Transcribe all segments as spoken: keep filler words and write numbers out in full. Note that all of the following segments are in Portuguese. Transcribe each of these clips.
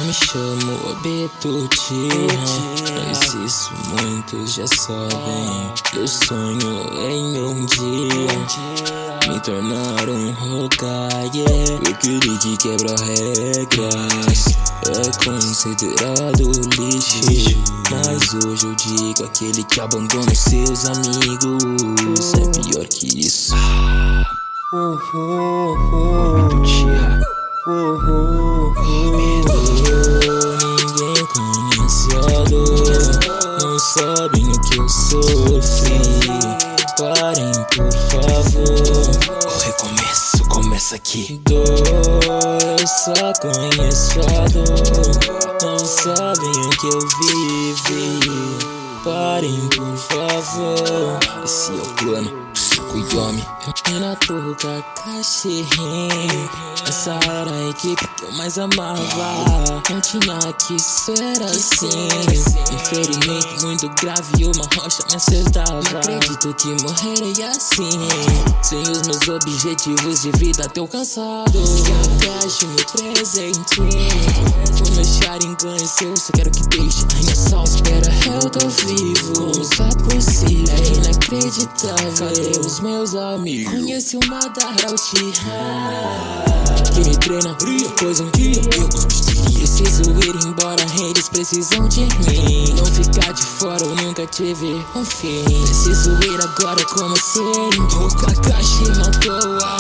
me chamo Betutinha, mas isso muitos já sabem. Eu sonho em um dia me tornar um Hokage, aquele que quebra regras, é considerado lixo. Mas hoje eu digo aquele que abandona os seus amigos é pior que isso. Oh, oh, oh, Betutinha. Oh, oh, oh, ninguém conhece a dor, não sabem o que eu sofri. Parem, por favor. O recomeço começa aqui. Dor, eu só conheço a dor, não sabem o que eu vivi. Parem, por favor. Esse é o plano. Tsukuyomi. Minato Kakashi, essa era a equipe que eu mais amava. Não tinha que ser assim. Infelizmente muito grave e uma rocha me acertava. Não acredito que morrerei assim, sem os meus objetivos de vida tão cansado. Se agache meu presente, o meu Sharingan é seu, só quero que deixe a minha sal. Espera, eu tô vivo, como isso é possível? É inacreditável. Cadê os meus amigos? Conheci o Madara Uchiha, que me treina, depois um dia eu preciso ir embora, eles precisam de mim. Não ficar de fora, eu nunca tive um fim. Preciso ir agora, como assim? O Kakashi matou a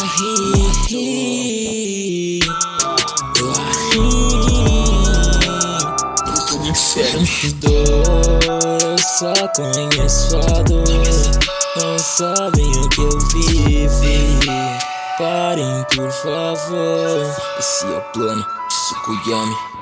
Rin. Eu tô me enfermo. Dor, eu só conheço a dor, não sabem o que eu vivi. Parem, por favor. Esse é o plano de Tsukuyomi.